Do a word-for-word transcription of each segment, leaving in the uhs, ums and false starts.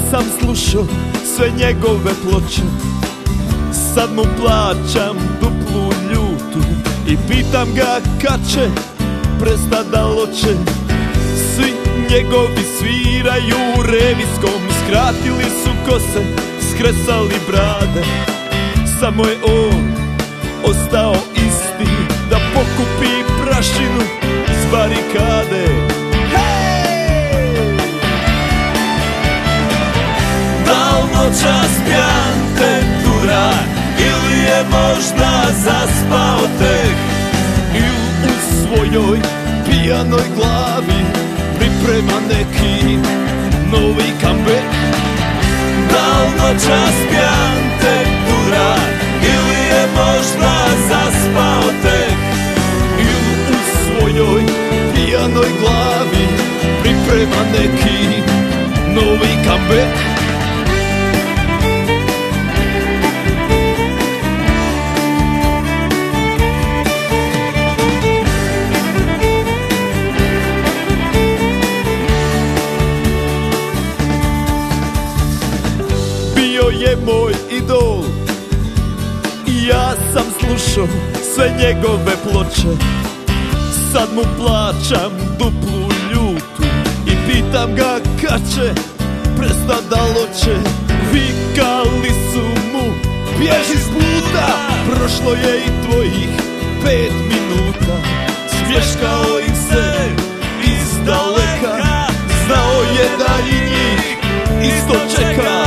sam slušao sve njegove ploče, sad mu plaćam duplu ljutu i pitam ga kad će prestat da loče. Svi njegovi sviraju revijskom, skratili su kose, skresali brade, samo je on ostao isti da pokupi prašinu s barikade. Da li noćas pijan te tura ili je možda zaspao tek, ili u svojoj pijanoj glavi priprema neki novi comeback? Da li noćas pijan te tura ili je možda zaspao tek, ili u svojoj pijanoj glavi priprema neki novi comeback? Je moj idol i ja sam slušao sve njegove ploče, sad mu plaćam duplu ljutu i pitam ga kad će prestat da loče. Vikali su mu bježi s puta, prošlo je i tvojih pet minuta. Smješkao im se iz daleka, znao je da i njih isto čeka.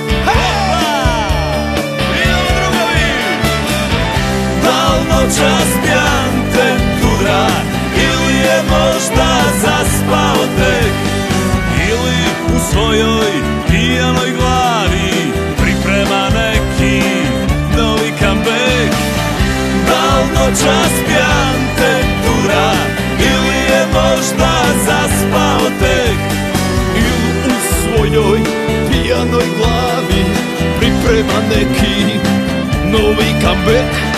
Noćas pijan te tura ili je možda zaspao tek, ili u svojoj pijanoj glavi priprema neki novi comeback? Da li noćas pijan te tura ili je možda zaspao tek, ili u svojoj pijanoj glavi priprema neki novi comeback?